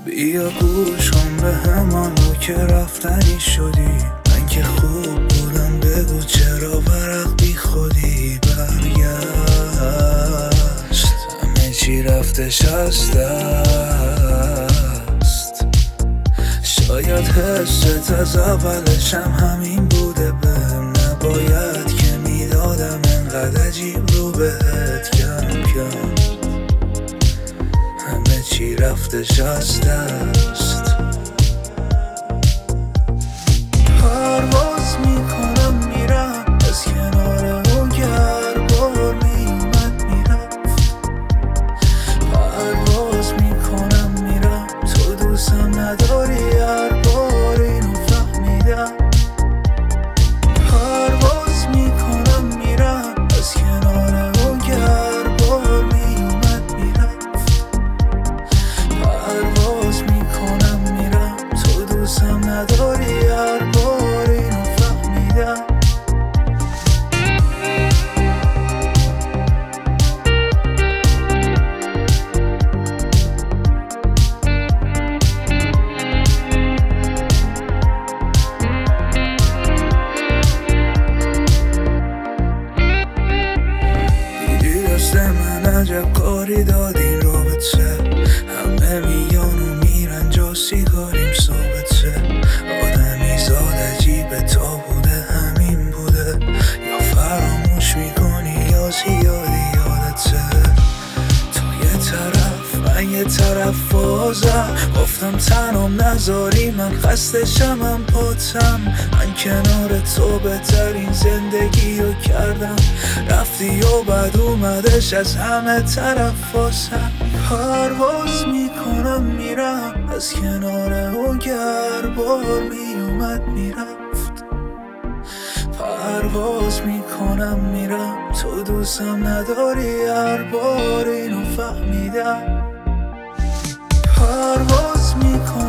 بیا گوش کن به همانو که رفتنی شدی. من که خوب بودم، بگو چرا ورق بی خودی برگشت. همه چی رفتش از دست. شاید حست از اولش هم همین بوده، بهم نباید که میدادم انقدر عجیب رو بهت کم کم. همه چی رفتش از دست. پرواز میکنم میرم از کنار اون گربار میومد میرفت. پرواز میکنم میرم تو دوستم نداری، هر بار اینو فهمیدم. پرواز میکنم میرم از کنار اون گربار میومد میرفت. پرواز میکنم میرم تو دوستم نداری، هر بار اینو فهمیدم. دیدی دست من عجب کاری داد این رابطه. همه میان و میرن جا سیگاریم ثابته. آدمی زاد عجیبه، تا بوده همین بوده. یا فراموش میکنی یا زیادی یادته. تو یه طرف من یه طرف بازم. گفتم تنم نذاری، من خستشم هم پاتم. من کنار تو بهترین زندگی رو کردم. رفتی و بعد اومدش از همه طرف واسم. پرواز میکنم میرم از کنار اون گربار میومد میرفت. پرواز میکنم میرم تو دوستم نداری، هر بار اینو فهمیدم. پرواز میکنم